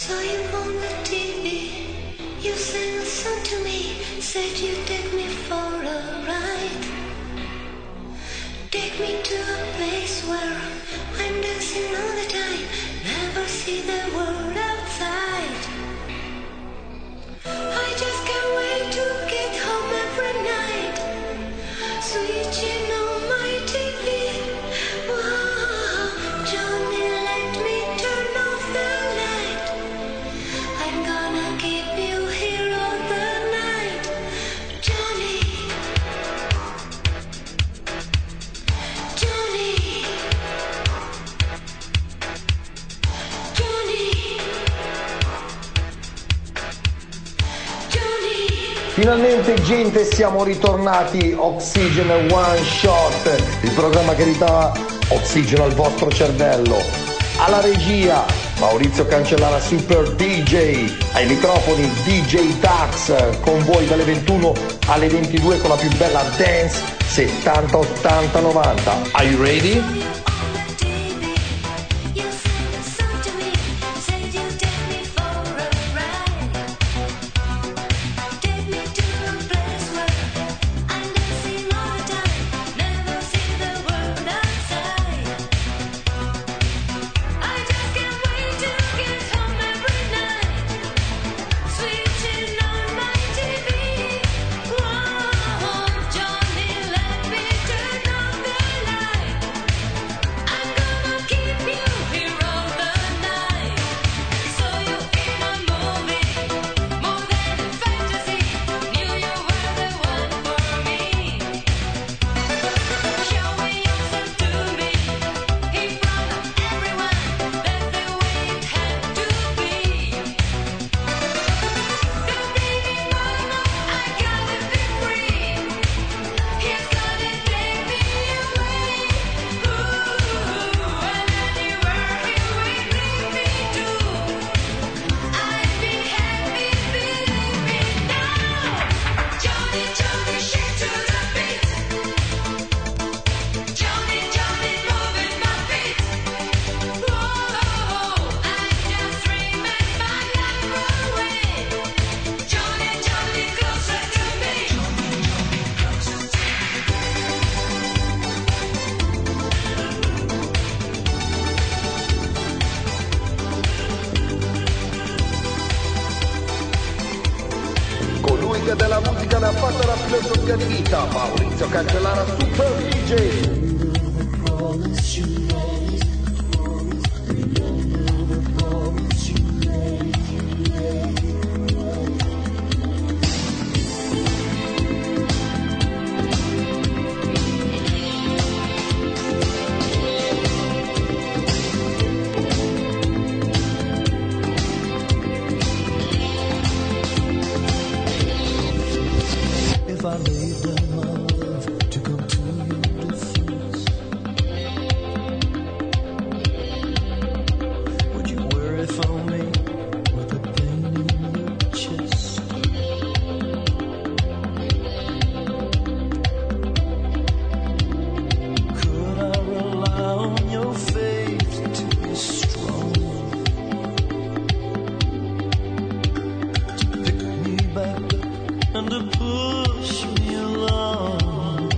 Saw you on the TV. You sang a song to me. Said you'd take me for a ride. Take me to a place where I'm dancing all the time. Never see the world outside. I just can't wait to get home every night. Switching on my TV. Whoa, Johnny, let me turn off the light. I'm gonna keep you here all the night. Johnny, Johnny, Johnny, Johnny. Finalmente gente siamo ritornati, Oxygen One Shot, il programma che ridà ossigeno al vostro cervello. Alla regia Maurizio Cancellara Super DJ, ai microfoni DJ Dax, con voi dalle 21 alle 22 con la più bella dance 70, 80, 90. Are you ready? Della musica ne ha fatta la filosofia di vita, Maurizio Cancellara Super DJ. If I laid down my life to come to your defense, would you worry for me with the pain in your chest? Could I rely on your faith to be strong, to pick me back up and to push me along?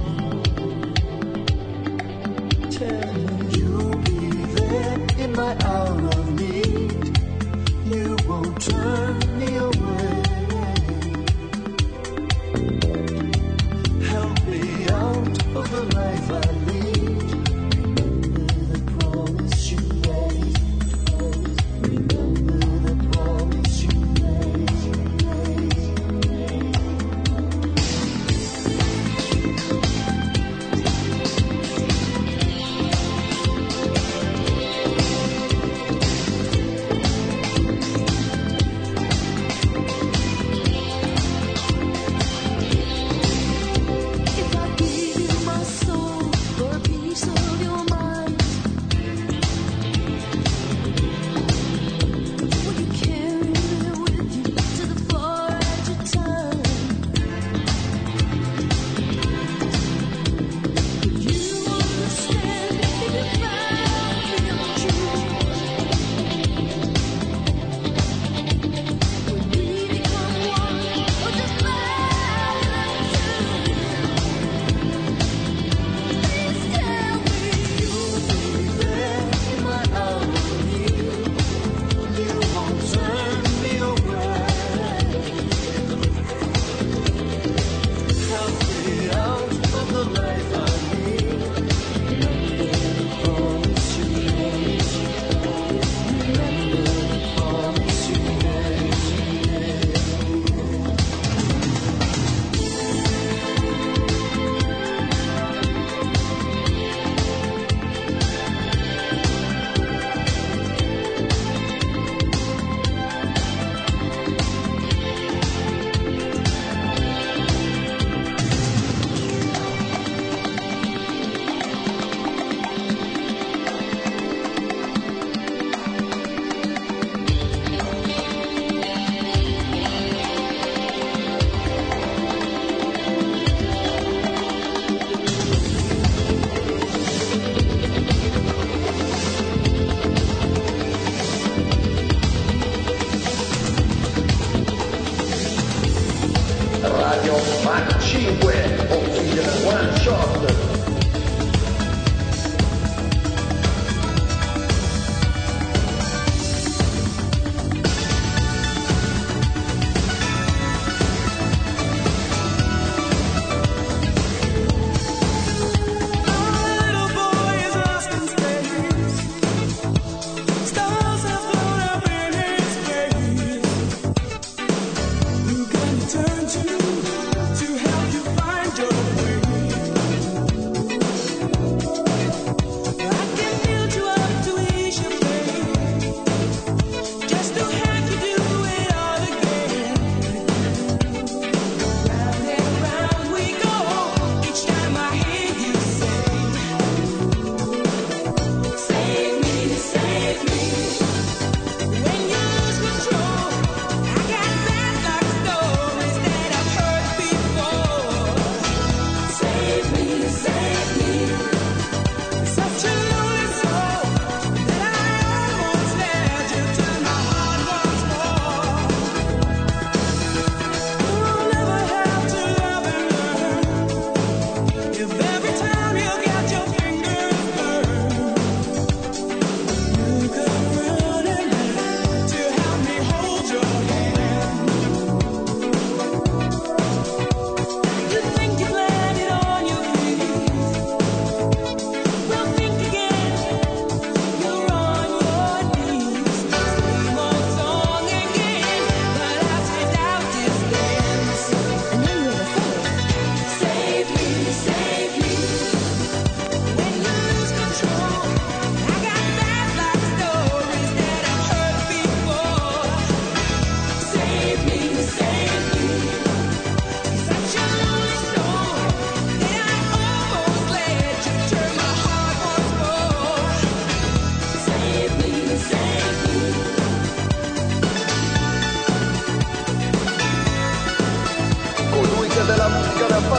Tell me you'll be there in my hour of need. You won't turn me away. Help me out of the life I lead. Remember the promise you made. Remember the promise you made.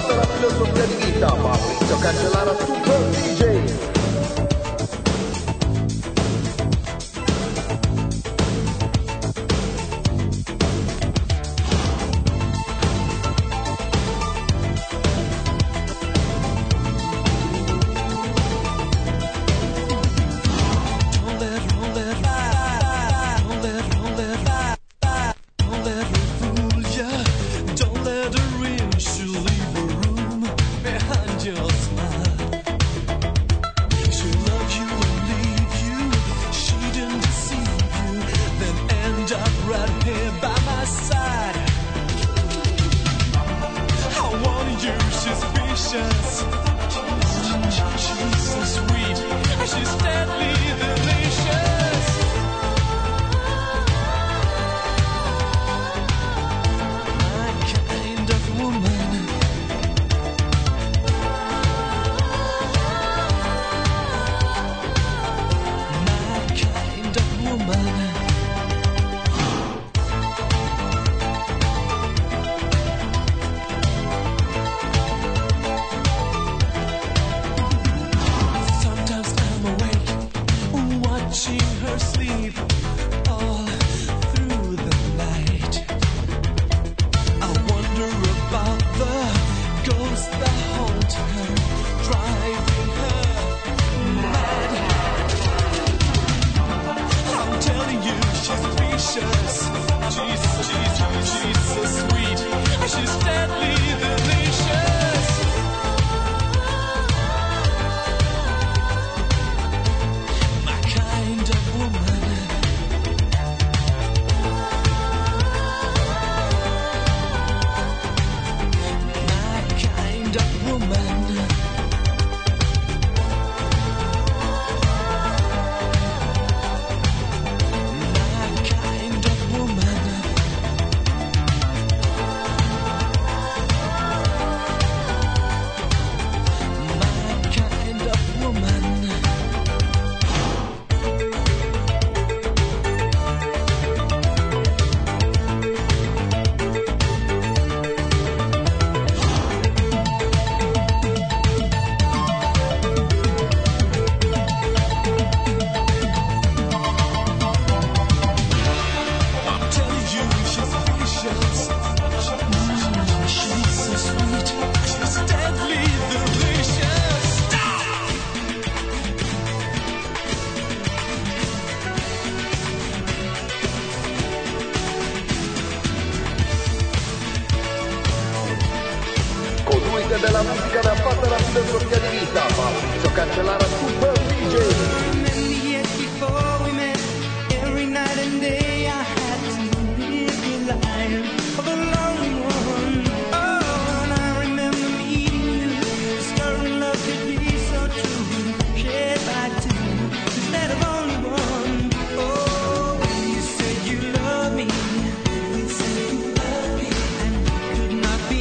fatta la filosofia di vita, Maurizio Cancellara, Super DJ. Della musica ne ha fatta la filosofia di vita, Maurizio Cancellara, Super DJ.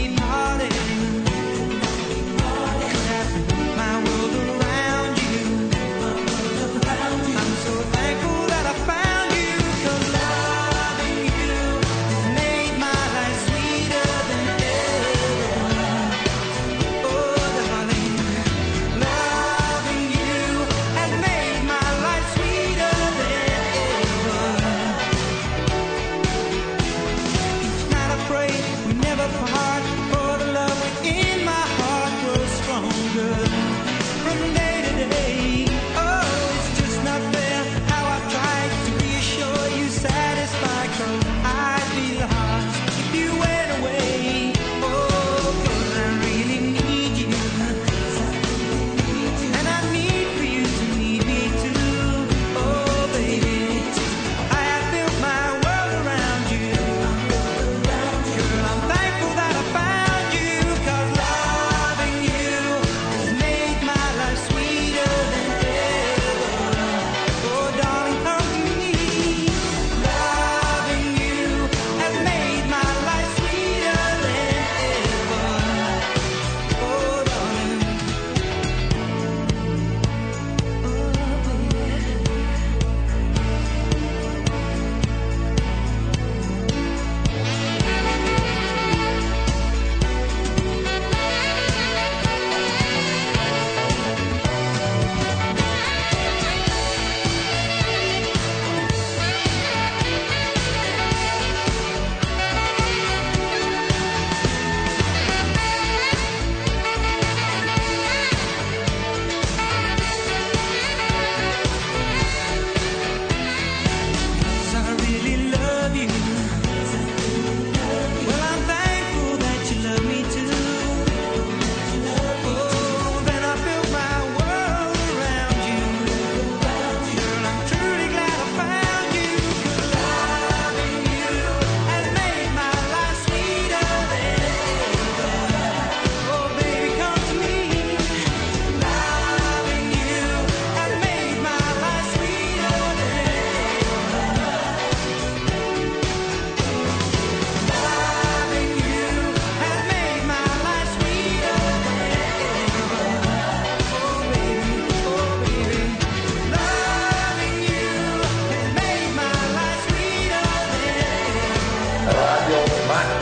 My world around you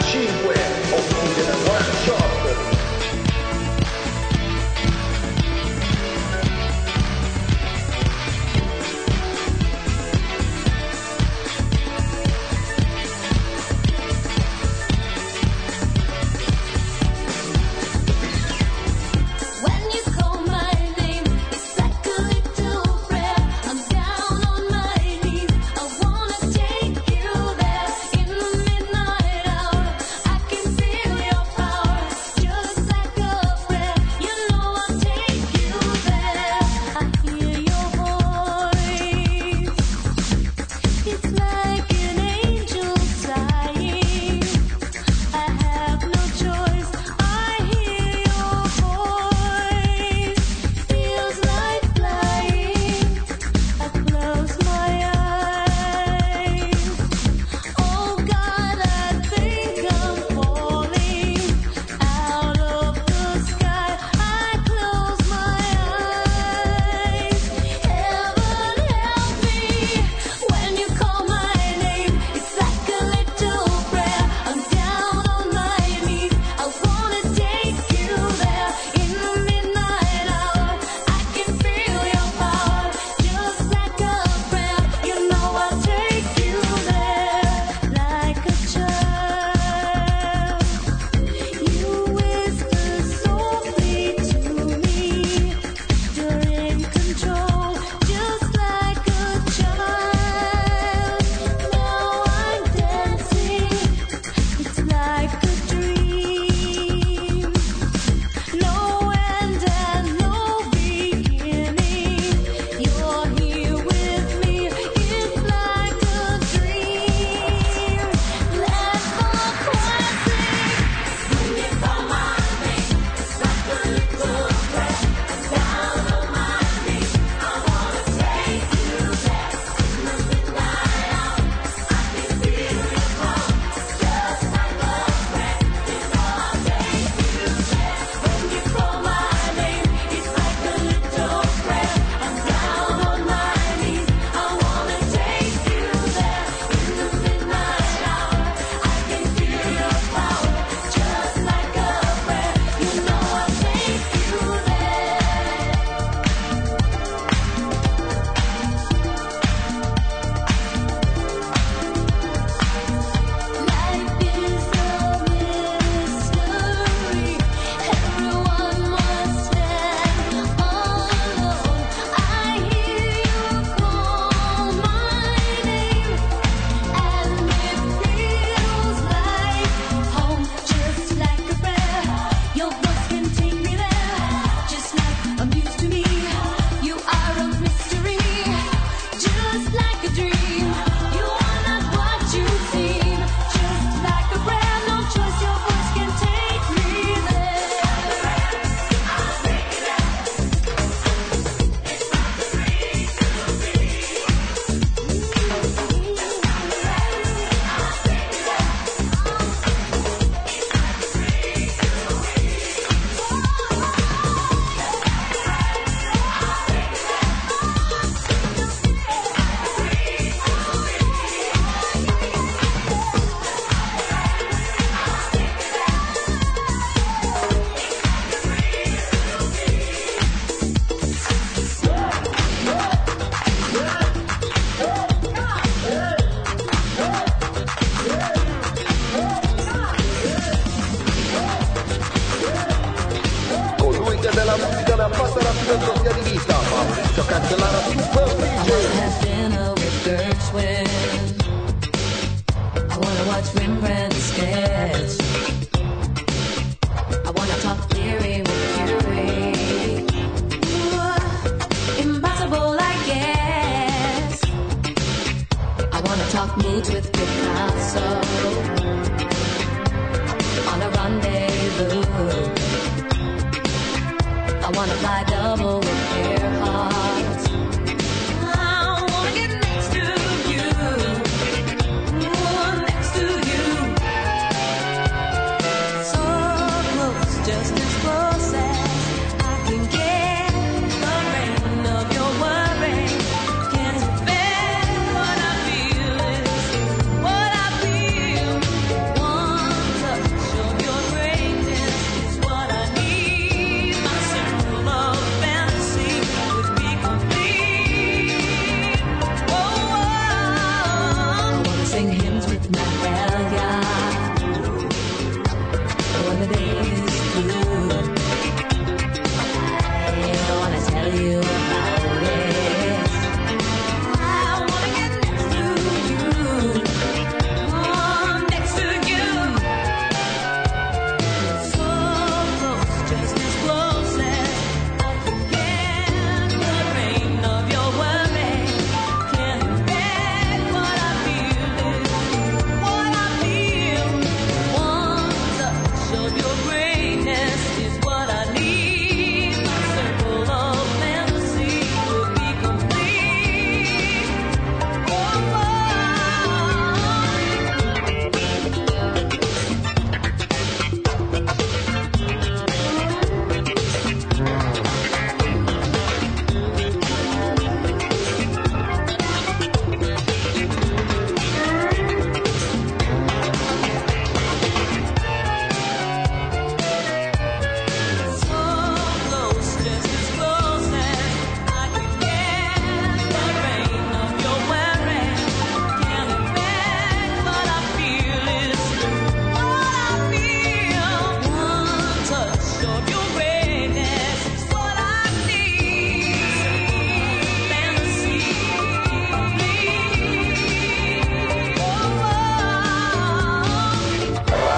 5 Oxygen One Shot. When you call my name, it's like a little prayer. I'm down on my knees. I wanna take you there in the midnight hour. I can feel your power, just like a prayer. You know I'll take you there. I hear your voice. It's like an angel sighing. I have no choice. I hear your voice. Feels like flying. I close my eyes. Oh God, I think I'm falling out of the sky. I close my eyes. Heaven help me when you call my name. It's like a little prayer. I'm down on my knees. I wanna take you there in the midnight hour. I can feel your power, just like a prayer. You know I'll take you there like a child. You whisper softly to me. You're in control, just like a child. Now I'm dancing. It's like a dream. No end and no beginning. You're here with me. It's like a dream. Let the choir sing. When you call my name, it's like a little prayer. I'm down on my knees. I wanna take you there in the midnight hour. I can feel your power, just like a prayer. You know I'll take you there. When you call my name, it's like a little prayer. I'm down on my knees. I wanna take you there in the midnight hour. I can feel your power, just like a prayer. You know I'll take you Life is a mystery. Everyone must stand alone. I hear you call my name, and it feels like home, just like a prayer. Your voice can take me there, just like a muse to me. You are a mystery, just like a dream. You are not what you seem, just like a prayer. No choice, your voice can take me there. I'll take you there. Colui che della musica ne ha fatta la filosofia di vita, Maurizio Cancellara, Super DJ. Have dinner with Gershwin. I wanna watch Rembrandt sketch. I wanna talk theory with Curie. Impossible, I guess. I wanna talk moods with Picasso. On a rendezvous. I wanna fly double with Earhart. I wanna get next to you, next to you. So close, just as close as I can get. The rain of your worry can't bear what I feel is what I feel. One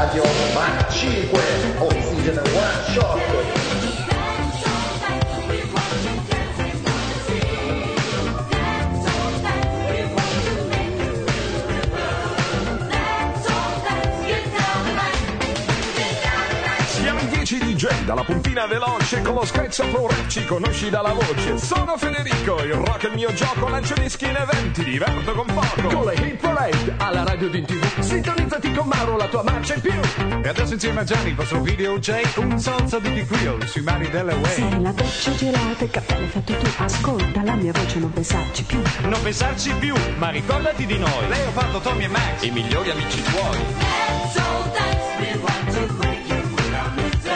radio, ma 5 Oxygen One Shot. DJ dalla puntina veloce con lo screzzo pro ci conosci dalla voce. Sono Federico, il rock è il mio gioco, lancio dischi in eventi, diverto con poco. Con le Hit Parade alla radio ed in TV, sintonizzati con Mauro, la tua marcia in più. E adesso insieme a Gianni il vostro video J, un salsa di Quill sui mari delle Way. Sei la doccia gelata, il caffè l'hai fatto tu. Ascolta la mia voce, non pensarci più. Non pensarci più, ma ricordati di noi. Leopardo, Tommy e Max, I migliori amici tuoi. Let's all dance, we want to break you with our music.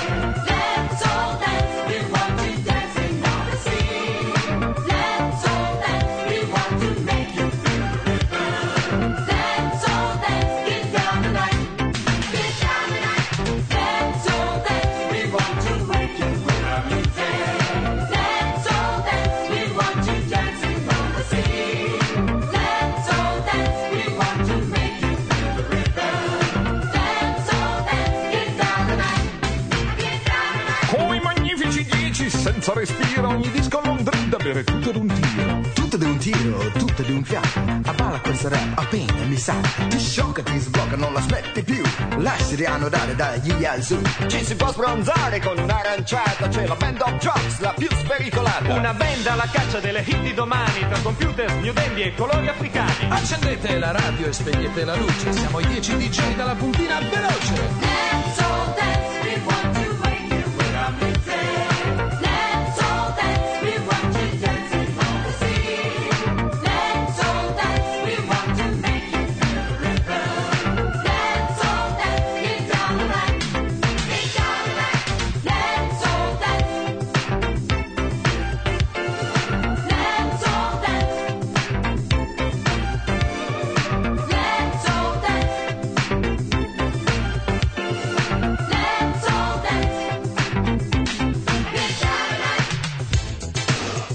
Let's all dance, we want to dance in all the sea. Let's all dance, we want to make you feel the rhythm. Let's all dance, get down tonight, get down tonight. Let's all dance, we want to break you with our music. Let's all dance, we want to dance in all the sea. Let's all dance, we want to make you feel the rhythm. Let's all dance, get down tonight, get down tonight. Con i magnifici 10 senza respiro, ogni disco Londra da bere tutto d'un tiro. Tutto di un tiro, tutto di un fiato. A balla questa rap appena mi sa. Ti sciocca, ti sblocca, non l'aspetti più. Lasciati annodare dagli Yazoo. Ci si può sbronzare con un'aranciata, c'è la band of drugs, la più spericolata. una band alla caccia delle hit di domani, tra computer, new dandy e colori africani. Accendete la radio e spegnete la luce, siamo i 10 DJ dalla puntina veloce. Let's all dance, we want to break you with our music. Let's all dance, we want to dance in all the sea. Let's all dance, we want to make you feel the rhythm. Let's all dance, get down tonight, get down tonight. Let's all dance. Let's all dance. Let's all dance. Let's all dance. Get down tonight.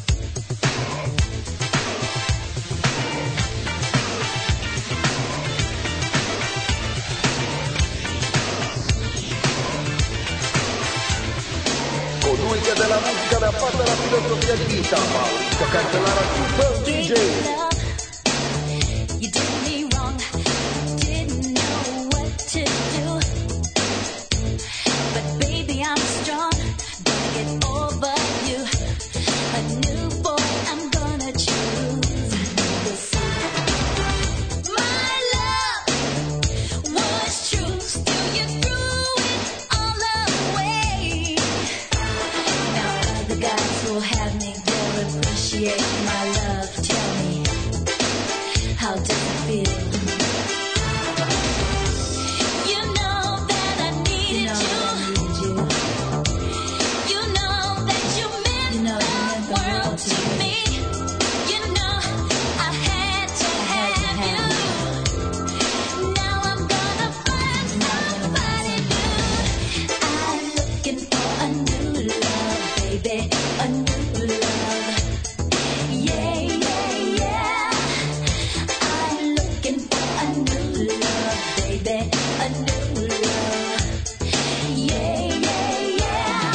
Colui che della musica ne ha fatto la filosofia di vita, Maurizio Cancellara, super DJ. You did me wrong, didn't know what to do. But baby, I'm strong, gonna get over you. A new boy I'm gonna choose. My love was true, still you threw it all away. Now other guys will have me, they'll appreciate my love. Tell me, how does it feel? You know that I needed you. You know that you meant the world to me. You know I had to have you. Now I'm gonna find somebody new. I'm looking for a new love, baby, a new love. Yeah, yeah, yeah. I'm looking for a new love, baby, a new love. Yeah, yeah, yeah.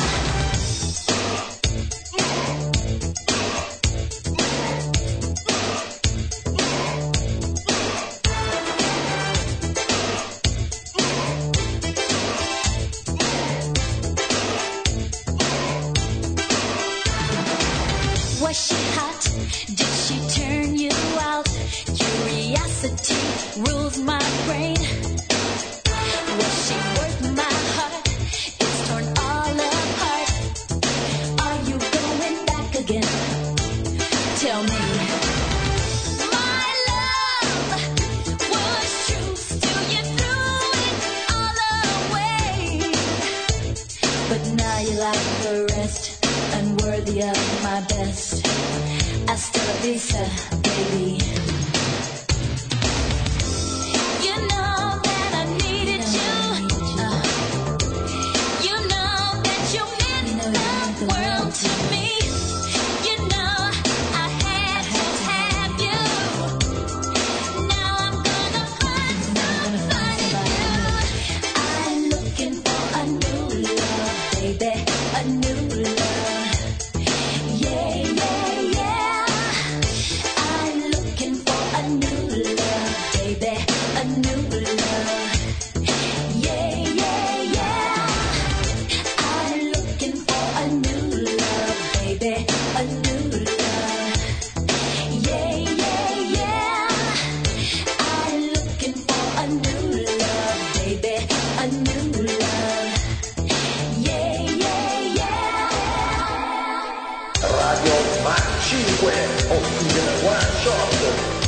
Was she hot? Did she turn you out? Curiosity rules my brain. Was she worth my heart? It's torn all apart. Are you going back again? Tell me. My love was true, still you threw it all away. But now you're like the rest, unworthy of my best. Hasta la vista, baby. You know that I needed you. You know that you meant the world to me. You know I had to have you. Now I'm gonna find somebody new. One Shot.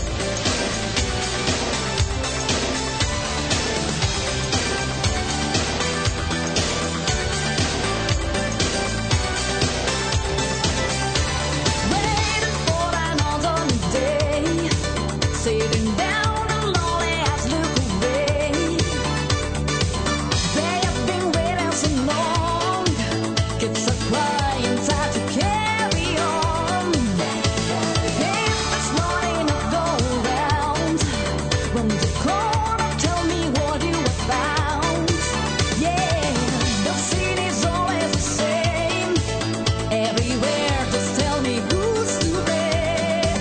Waiting for another day, sitting down and lonely eyes look away. They have been waiting so long, kids are crying, time to carry on. If this morning not go round, from the corner tell me what you have found. Yeah, the city's always the same. Everywhere, just tell me who's to blame.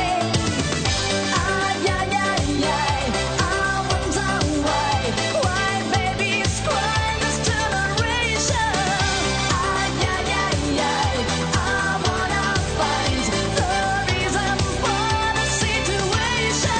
Ay, ay, ay, ay, I wonder why babies cry this generation. Ay, ay, ay, ay, I wanna find the reason for the situation.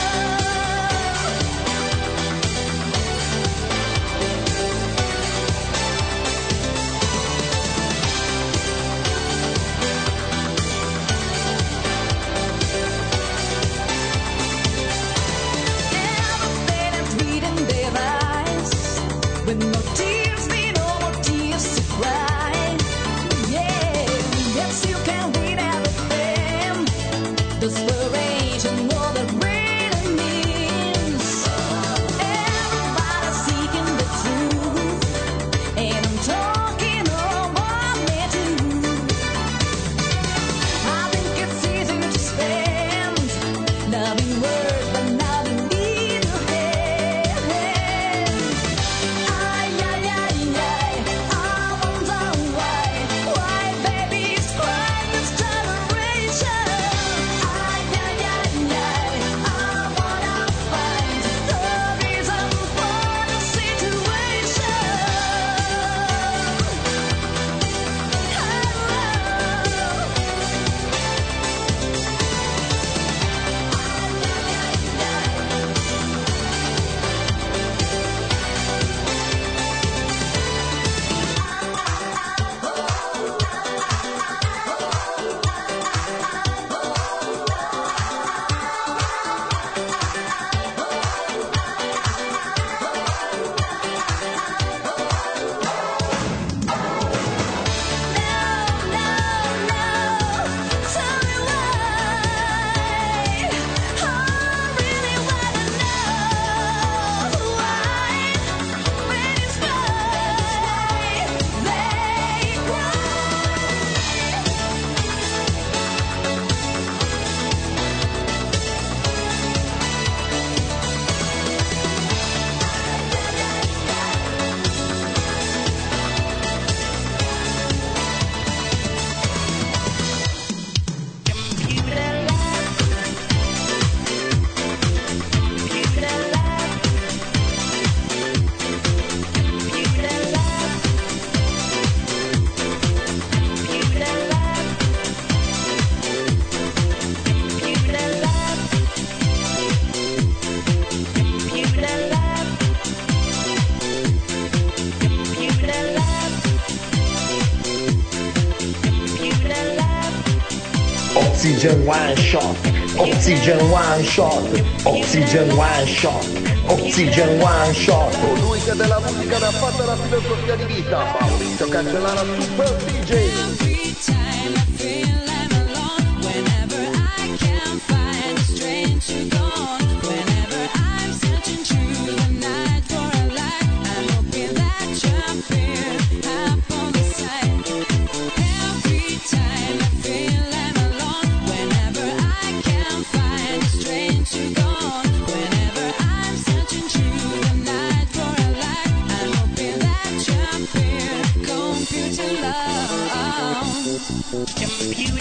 Everything is sweet in their eyes, with no tears, no more tears to cry. Yeah, yes, you can read everything. Desperation, what it really means. Everybody's seeking the truth, and I'm talking about me too. I think it's easy to spend loving words, but now they need a hand. Ay, ay, ay, ay, I wonder why babies cry this generation. Ay, ay, ay, ay, I wanna find the reason for the situation. Oxygen One Shot, Oxygen One Shot, Oxygen One Shot, Oxygen One Shot. Colui che della musica ne ha fatto la filosofia di vita, Maurizio Cancellara, Super DJ. Every time I feel I'm alone, whenever I can't find a strength to go on, whenever I'm searching through the night for a light, I'm hoping that you're here up on the side. Every time I feel I'm alone, whenever I can't find a strength to go on, whenever I'm searching through the night for a light, I'm hoping that you're here, computer love. Computer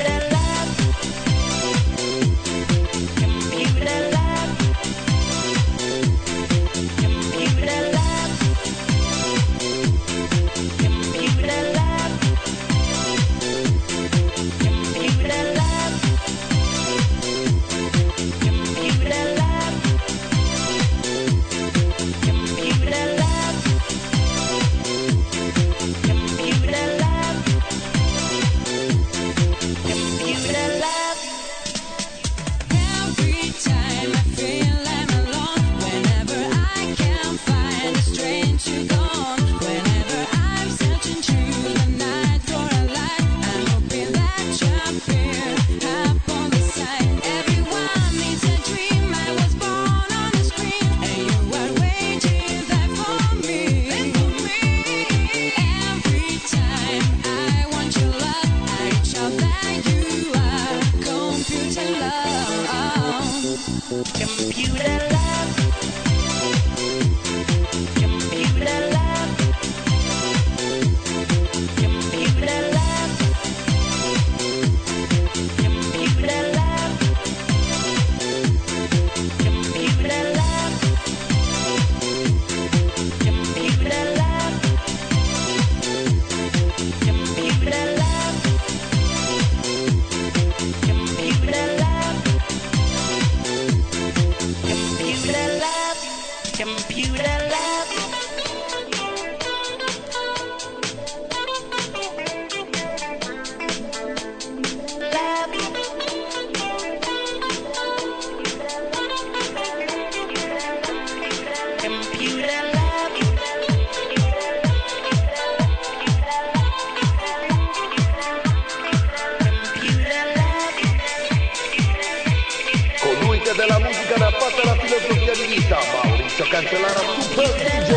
Computer love. Colui che della musica ne ha fatta la filosofia di vita, Maurizio Cancellara, Super DJ.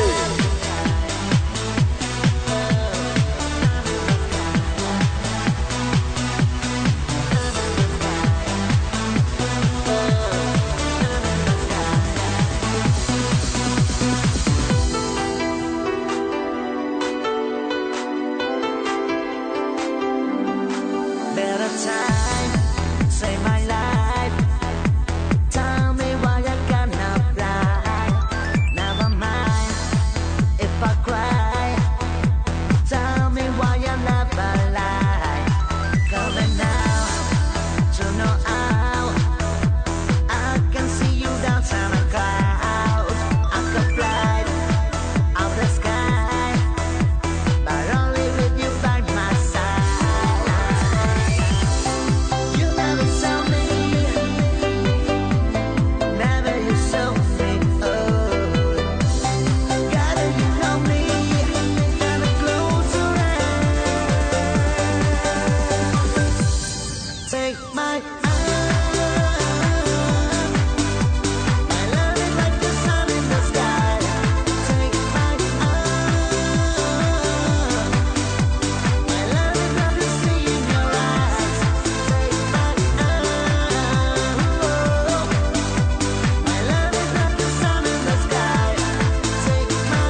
Better time, save my life. Tell me why I cannot fly. Never mind if I cry. Tell me why I never lie. Coming now to know how I can see you dance on a cloud. I could fly out the sky, but only with you by my side. You never saw me, never you saw me. Oh, gotta you know me, gotta close your eyes. Take my my love is like the sun in the sky. Take my love is like the sea in your eyes. Take my love is like the sun in the sky. Take my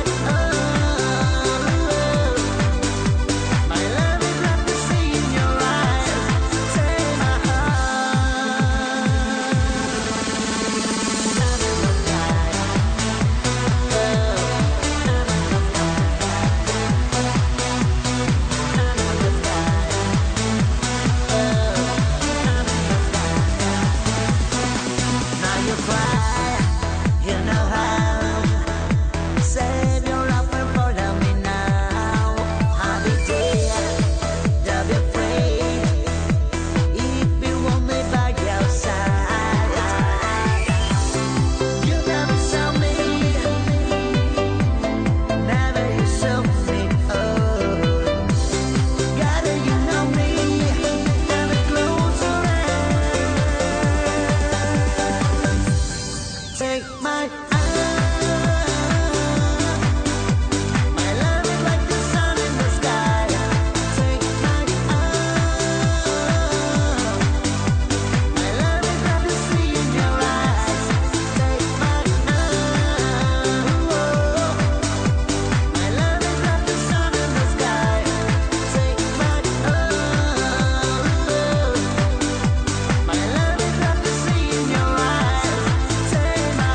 love is like the sea in your eyes. Take my Now you cry, you know how. Save your love and follow me now. I'll be there, don't be afraid. If you want me by your side, you never saw me, never you saw me. Oh, gotta you know me, gotta close your eyes. Take my love is like the sun in the sky. Take my love is like the sea in your eyes. Take my love is like the sun in the sky. Take my love is like the sea in your eyes. Take my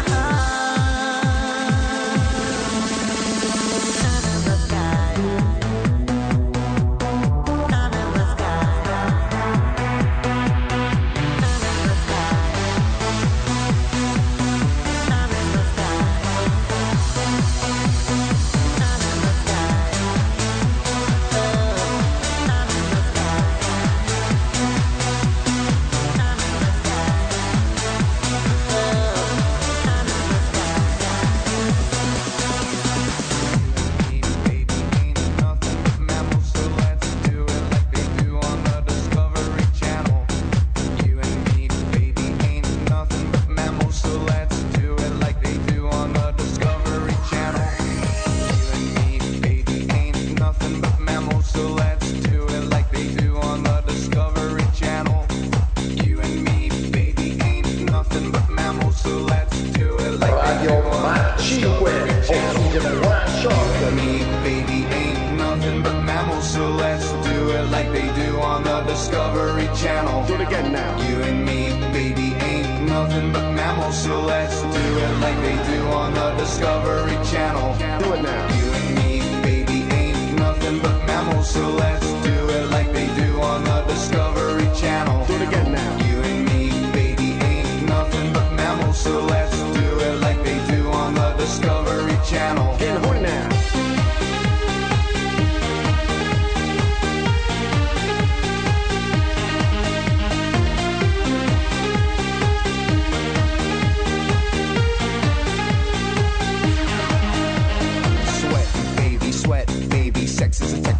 Radio Mark 5, Oxygen One Shot. Me, baby, ain't nothing but mammals, so let's do it like they do on the Discovery Channel. Do it again now. You and me, baby, ain't nothing but mammals, so let's do it like they do on the Discovery Channel. Do it now. You and me, baby, ain't nothing but mammals, so let's do it like they do on the Discovery Channel. Do it again now. You and me, baby, ain't nothing but mammals, so let's do it like they do on the Discovery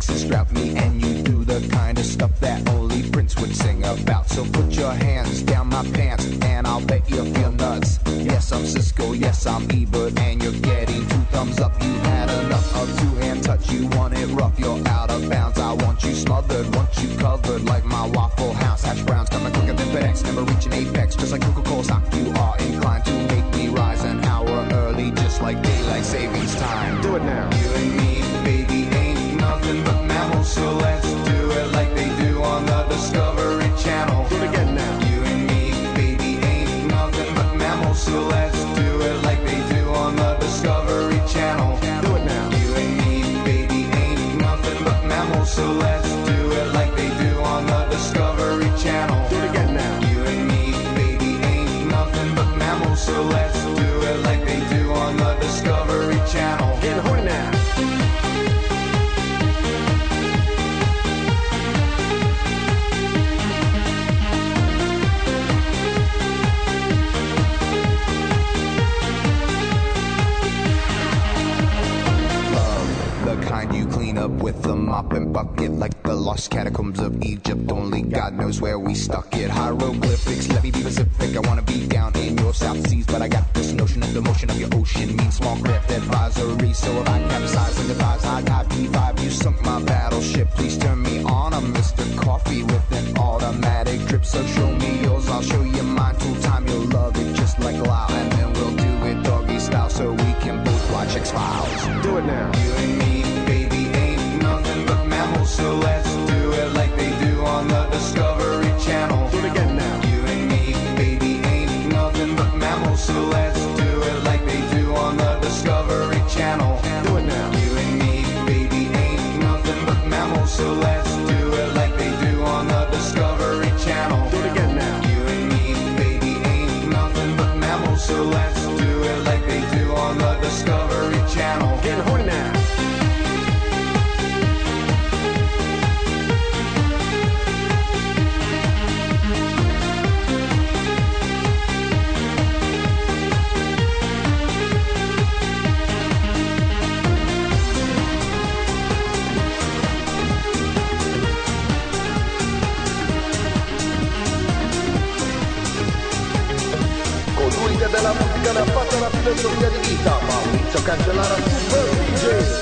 faces drought me, and you do the kind of stuff that only Prince would sing about. So put your hands down my pants, and I'll bet you feel nuts. Yes, I'm Cisco, yes, I'm Ebert, and you're getting 2 thumbs up. You had enough of 2-hand touch, you want it rough, you're out of bounds. I want you smothered, want you covered like my Waffle House. Hash browns coming quicker than FedEx, never reaching apex, just like Coca-Cola stock. You are inclined to make me rise an hour early, just like daylight savings time. Do it now. You and me, baby, ain't nothing but mammals, so let's do it like they do on the Discovery Channel. Do it again now. You and me, baby, ain't nothing but mammals, so let's do it like they do on the Discovery Channel. Do it now. You and me, baby, ain't nothing but mammals, so let's do it like they do on the Discovery Channel. Do it again now. You and me, baby, ain't nothing but mammals, so let's do it like they do on the Discovery Channel. Get horny now. The kind you clean up with a mop and bucket, like the lost catacombs of Egypt. Only God knows where we stuck it. Hieroglyphics, let me be specific. I wanna be down in your South Seas, but I got this notion of the motion of your ocean means small craft advisory. So if I capsize in the vibes, high P5, you sunk my battleship. Please turn me on. I'm Mr. Coffee with an automatic drip. So show me yours, I'll show you mine. Full time, you'll love it just like Lao, and then we'll do it doggy style so we can both watch X-Files. Do it now. You and me, baby, ain't nothing but mammals, so let's do it like they do on the Discovery Channel. Do it again now. You and me, baby, ain't nothing but mammals, so let's do it like they do on the Discovery Channel. Do it now. You and me, baby, ain't nothing but mammals, so let's do it like they do on the Discovery Channel. Do it again now. You and me, baby, ain't nothing but mammals, so let's do it like they do on the Discovery Channel. Get horny now. Colui che della musica ne ha fatto una filosofia di vita, Maurizio Cancellara Super DJ.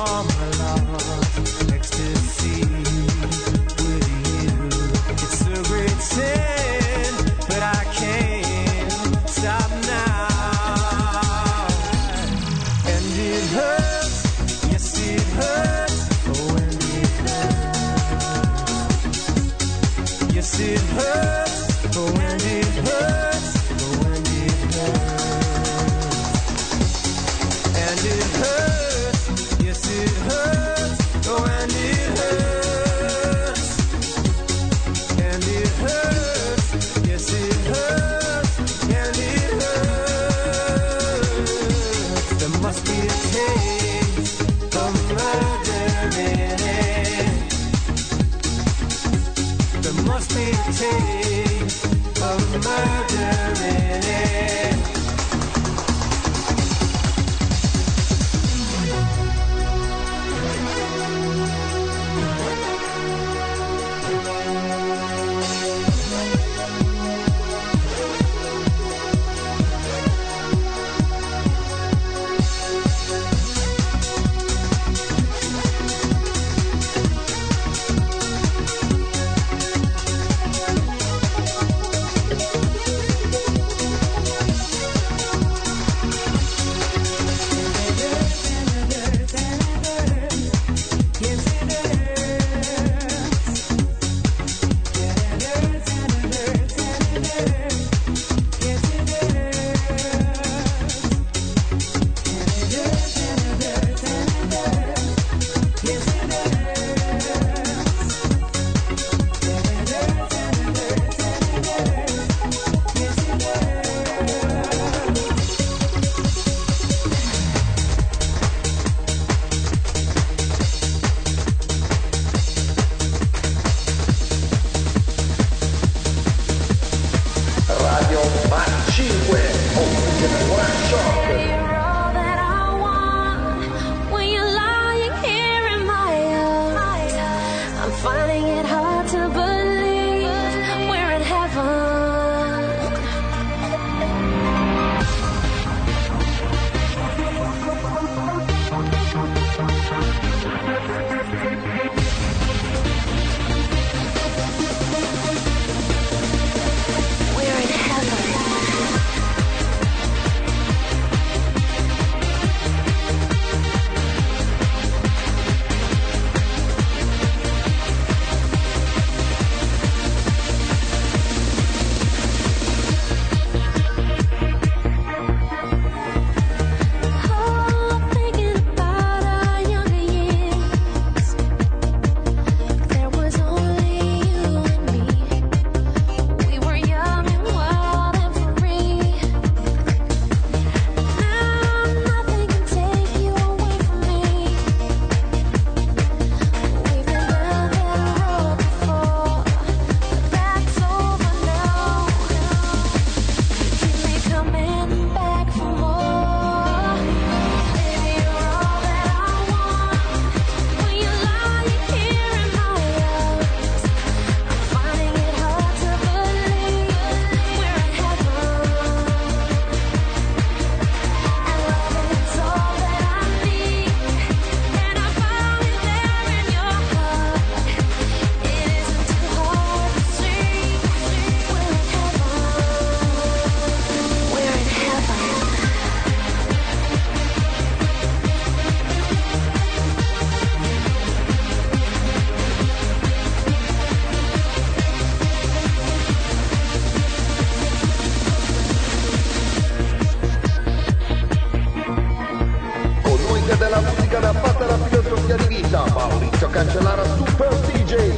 all my lost ecstasy with you. It's a great sin, but I can't stop now. And it hurts, yes it hurts, oh and it hurts. Yes it hurts, oh and it hurts, oh and it hurts. And it hurts, yes it hurts, oh and it hurts. And it hurts, yes it hurts, and it hurts. There must be a taste of murder in it. There must be a taste of murder in it. Radio Mar 5, Oxygen One Shot. You're all that I want when you're lying here in my arms. I'm finding it hard to believe we're in heaven. We're in heaven. Oh, thinking about our younger years. There was only you and me. We were young and wild and free. Now nothing can take you away from me. We've been down that road before, but that's over now. Keep me coming back for more. Baby, you're all that I want when you're lying here in my arms. I'm finding it hard to believe we're in heaven. And love is all that I need, and I found it there in your heart. It isn't too hard to see. We're in heaven. We're in heaven. Colui che della musica ne ha fatta la filosofia di vita, Maurizio Cancellara, Super DJ.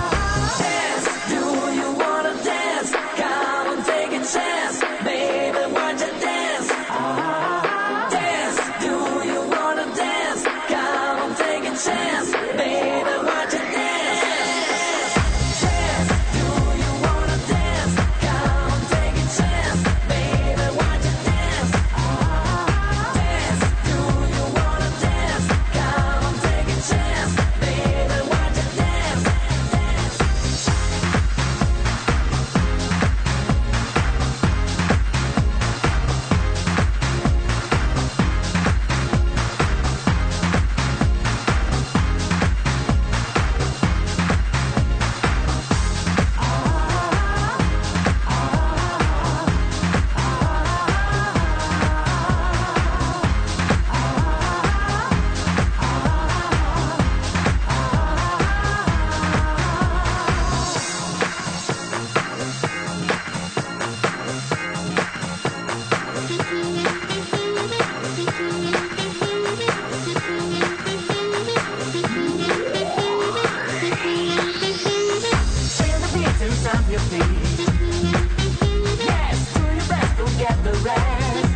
Do you wanna dance? Come on, take a chance, baby. to stamp your feet. Yes, do your best, forget the rest.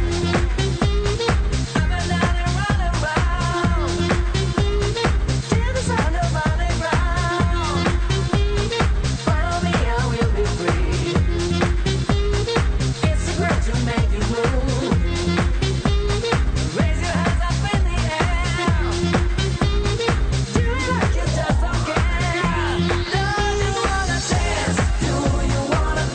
Up and down and round and round, till the sound of underground. Follow me, I will be free. It's a grip to make you move. Raise your hands up in the air. Do it like you just don't care. Do you wanna dance? Do you wanna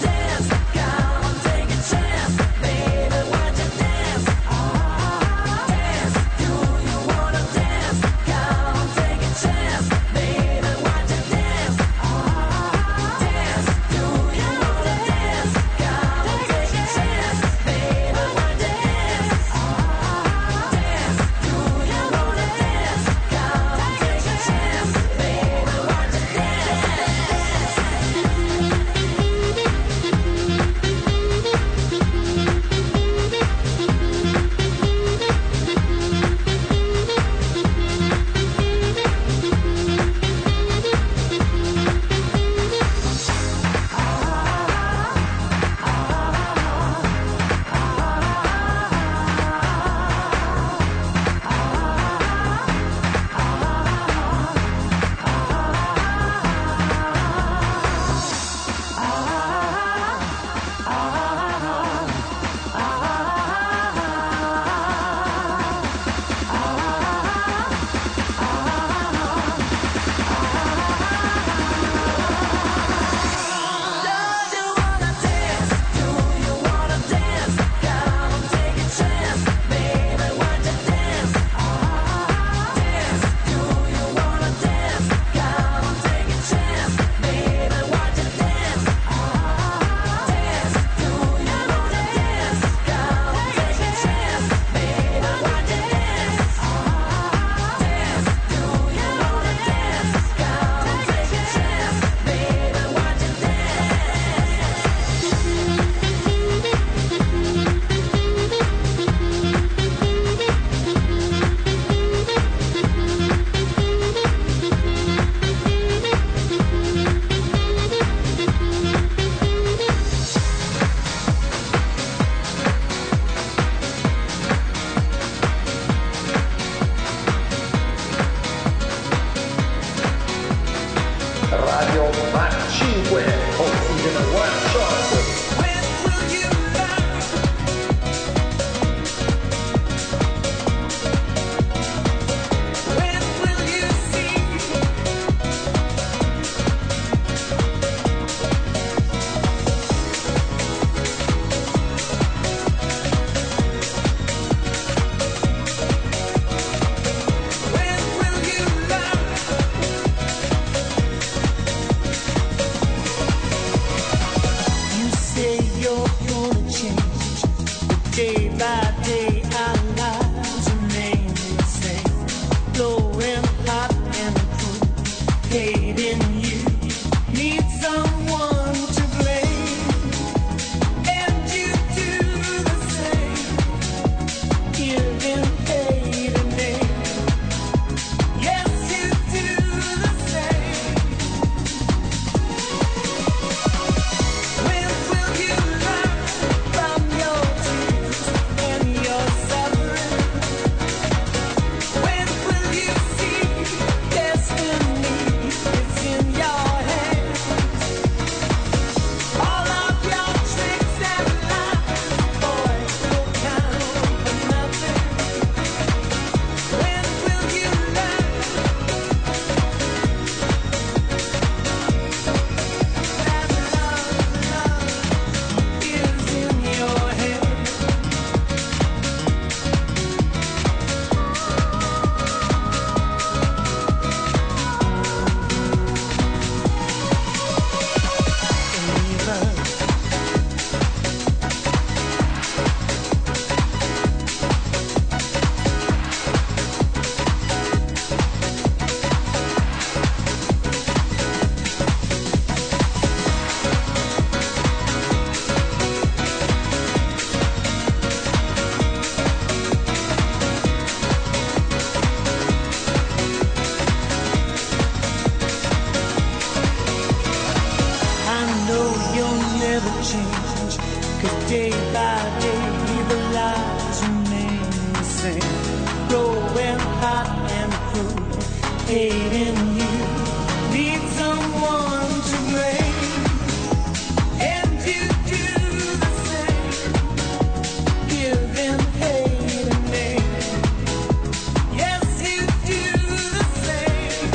the change, 'cause day by day the lies remain the same. Growing hot and cruel, hating you, need someone to blame. And you do the same, giving hate a name. Yes, you do the same.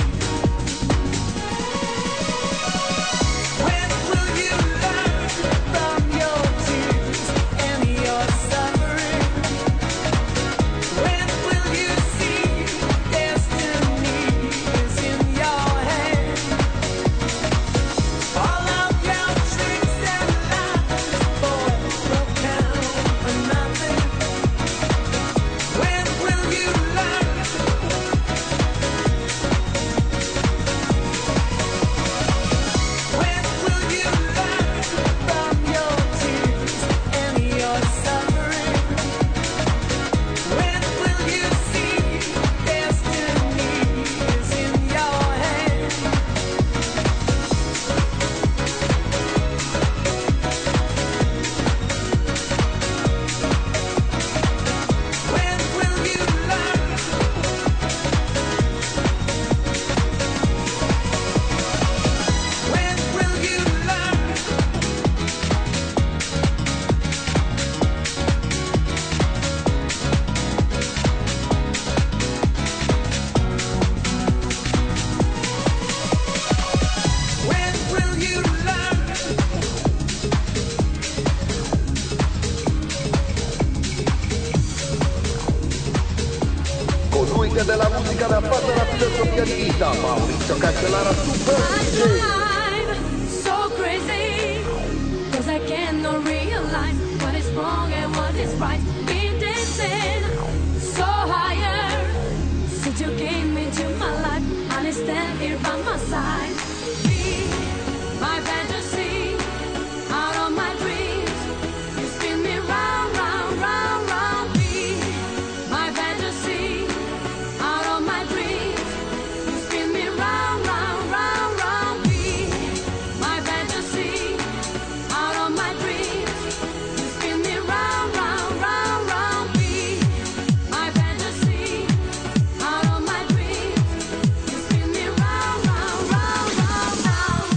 When will you learn from your tears and your suffering? When will you see destiny is in your hands? All of your tricks and lies, boys, will count for nothing. When will you learn? When will you learn from your tears and your suffering? When will you see destiny is in your hands? When will you learn? When will you learn? When will you learn? Colui che della musica ne ha fatto una filosofia di vita, Maurizio Cancellara Super DJ. I'm so crazy, 'cause I cannot realize what is wrong and what is right. Been dancing so higher since you came into my life. I stand here by my side. Be my fantasy, out of my dreams. You spin me round, round, round, round. Be my fantasy, out of my dreams. You spin me round, round, round, round. Be my fantasy, out of my dreams. You spin me round, round, round, round. Be my fantasy, out of my dreams. You spin me round, round, round, round, round.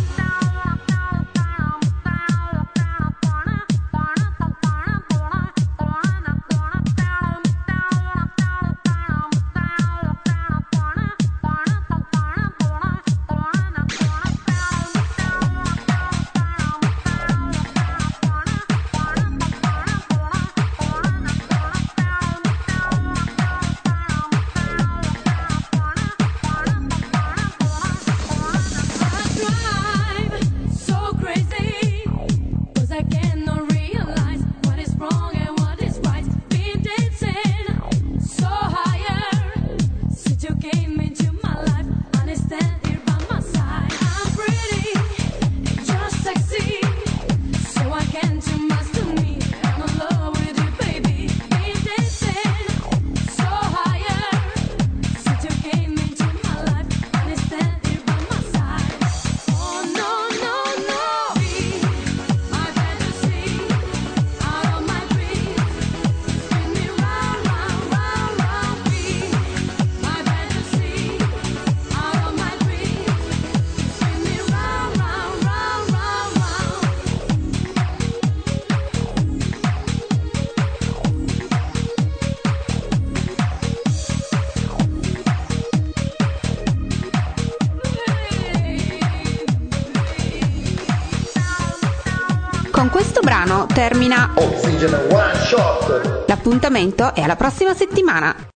I drive so crazy, 'cause I cannot realize what is wrong and what is right. Been dancing so higher since you came into my life. I stand here by my side. I'm pretty, you're sexy, so I can't you master me. I'm in love with you, baby. Been dancing so higher since you came into my life. I stand here by my side. Oh no, no, no. Be my fantasy, out of my dreams. Spin me round, round, round, round. Be my fantasy, out of my dreams. Spin me round, round, round, round, round. Con questo brano termina Oxygen One Shot. l'appuntamento è alla prossima settimana.